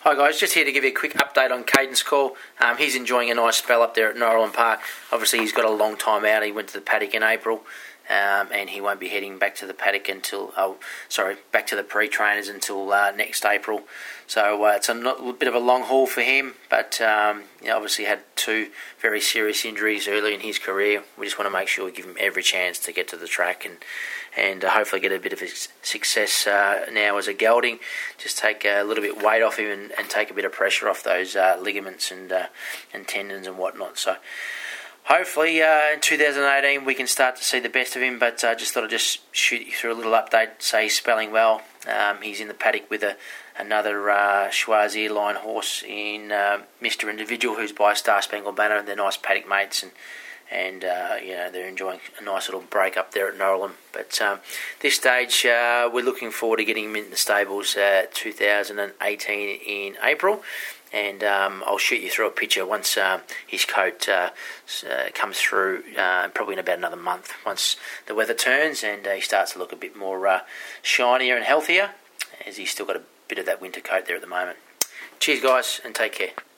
Hi guys, just here to give you a quick update on Caden's call. He's enjoying a nice spell up there at Norland Park. Obviously he's got a long time out. He went to the paddock in April, and he won't be heading back to the paddock back to the pre-trainers until next April. So it's a bit of a long haul for him, but obviously had two very serious injuries early in his career. We just want to make sure we give him every chance to get to the track and hopefully get a bit of success now as a gelding. Just take a little bit weight off him and take a bit of pressure off those ligaments and tendons and whatnot. So hopefully in 2018 we can start to see the best of him, but just thought I'd just shoot you through a little update. Say he's spelling well. He's in the paddock with another Schwarzschild line horse in Mr. Individual, who's by Star Spangled Banner. They're nice paddock mates, and they're enjoying a nice little break up there at Norland. But this stage, we're looking forward to getting him in the stables 2018 in April. And I'll shoot you through a picture once his coat comes through, probably in about another month, once the weather turns and he starts to look a bit more shinier and healthier, as he's still got a bit of that winter coat there at the moment. Cheers guys, and take care.